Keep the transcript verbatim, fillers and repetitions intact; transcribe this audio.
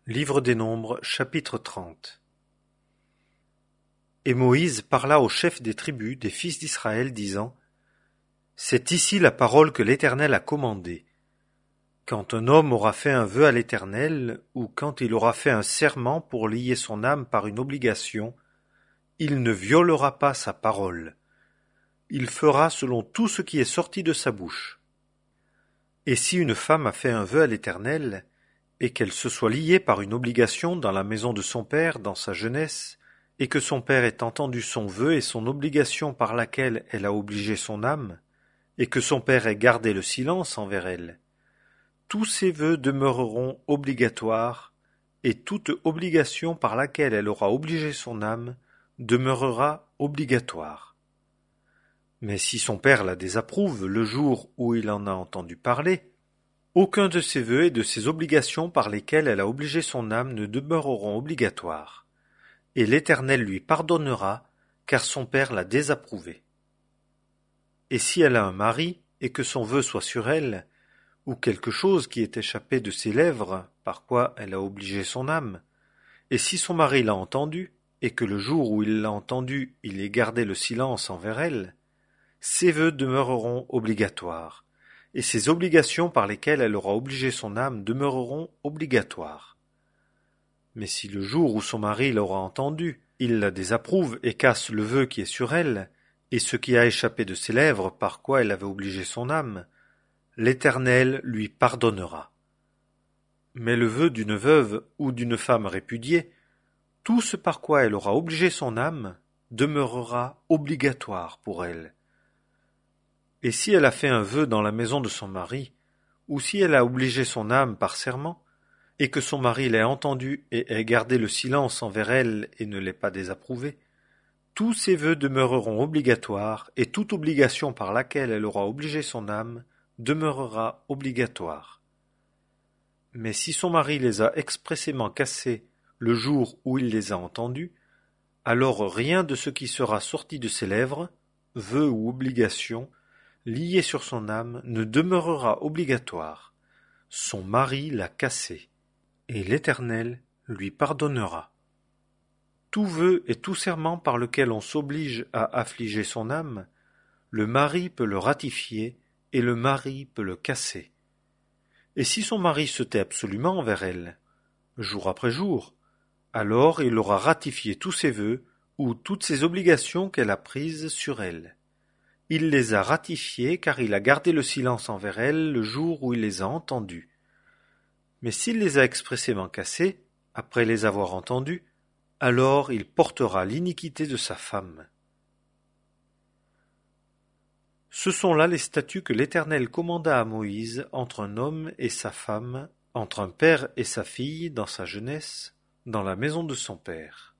Livre des Nombres, chapitre trente. Et Moïse parla aux chefs des tribus des fils d'Israël, disant: C'est ici la parole que l'Éternel a commandée. Quand un homme aura fait un vœu à l'Éternel, ou quand il aura fait un serment pour lier son âme par une obligation, il ne violera pas sa parole. Il fera selon tout ce qui est sorti de sa bouche. Et si une femme a fait un vœu à l'Éternel, et qu'elle se soit liée par une obligation dans la maison de son père dans sa jeunesse, et que son père ait entendu son vœu et son obligation par laquelle elle a obligé son âme, et que son père ait gardé le silence envers elle, tous ces vœux demeureront obligatoires, et toute obligation par laquelle elle aura obligé son âme demeurera obligatoire. Mais si son père la désapprouve le jour où il en a entendu parler, aucun de ses vœux et de ses obligations par lesquelles elle a obligé son âme ne demeureront obligatoires, et l'Éternel lui pardonnera, car son père l'a désapprouvé. Et si elle a un mari, et que son vœu soit sur elle, ou quelque chose qui est échappé de ses lèvres, par quoi elle a obligé son âme, et si son mari l'a entendu, et que le jour où il l'a entendu, il ait gardé le silence envers elle, ses vœux demeureront obligatoires, et ses obligations par lesquelles elle aura obligé son âme demeureront obligatoires. Mais si le jour où son mari l'aura entendue, il la désapprouve et casse le vœu qui est sur elle, et ce qui a échappé de ses lèvres par quoi elle avait obligé son âme, l'Éternel lui pardonnera. Mais le vœu d'une veuve ou d'une femme répudiée, tout ce par quoi elle aura obligé son âme, demeurera obligatoire pour elle. Et si elle a fait un vœu dans la maison de son mari, ou si elle a obligé son âme par serment, et que son mari l'ait entendu et ait gardé le silence envers elle et ne l'ait pas désapprouvé, tous ces vœux demeureront obligatoires, et toute obligation par laquelle elle aura obligé son âme demeurera obligatoire. Mais si son mari les a expressément cassés le jour où il les a entendus, alors rien de ce qui sera sorti de ses lèvres, vœu ou obligation, lié sur son âme, ne demeurera obligatoire. Son mari l'a cassé, et l'Éternel lui pardonnera. Tout vœu et tout serment par lequel on s'oblige à affliger son âme, le mari peut le ratifier et le mari peut le casser. Et si son mari se tait absolument envers elle, jour après jour, alors il aura ratifié tous ses vœux ou toutes ses obligations qu'elle a prises sur elle. Il les a ratifiés car il a gardé le silence envers elle le jour où il les a entendus. Mais s'il les a expressément cassés, après les avoir entendus, alors il portera l'iniquité de sa femme. Ce sont là les statuts que l'Éternel commanda à Moïse entre un homme et sa femme, entre un père et sa fille dans sa jeunesse, dans la maison de son père.